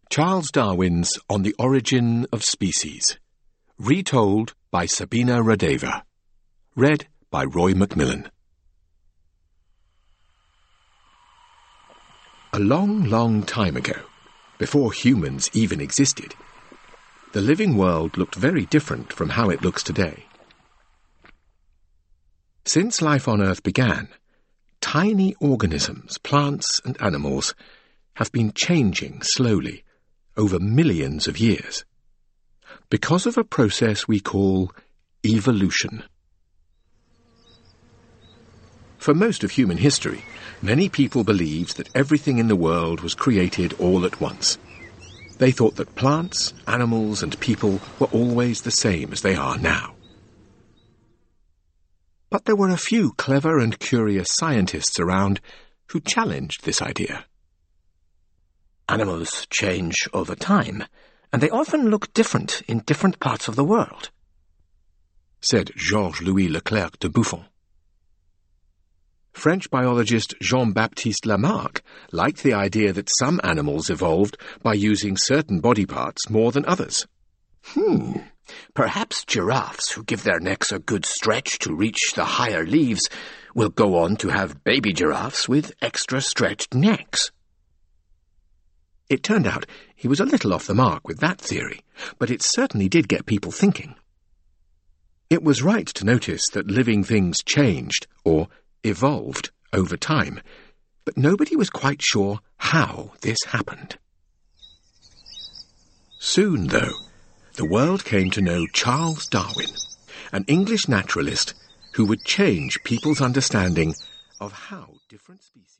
Charles Darwin's On the Origin of Species. Retold by Sabina Radeva. Read by Roy Macmillan. A long, long time ago, before humans even existed, the living world looked very different from how it looks today. Since life on Earth began, tiny organisms, plants and animals, have been changing slowly over millions of years, because of a process we call evolution. For most of human history, many people believed that everything in the world was created all at once. They thought that plants, animals, and people were always the same as they are now. But there were a few clever and curious scientists around who challenged this idea. Animals change over time, and they often look different in different parts of the world, said Georges-Louis Leclerc de Buffon. French biologist Jean-Baptiste Lamarck liked the idea that some animals evolved by using certain body parts more than others. Perhaps giraffes who give their necks a good stretch to reach the higher leaves will go on to have baby giraffes with extra stretched necks. It turned out he was a little off the mark with that theory, but it certainly did get people thinking. It was right to notice that living things changed, or evolved, over time, but nobody was quite sure how this happened. Soon, though, the world came to know Charles Darwin, an English naturalist who would change people's understanding of how different species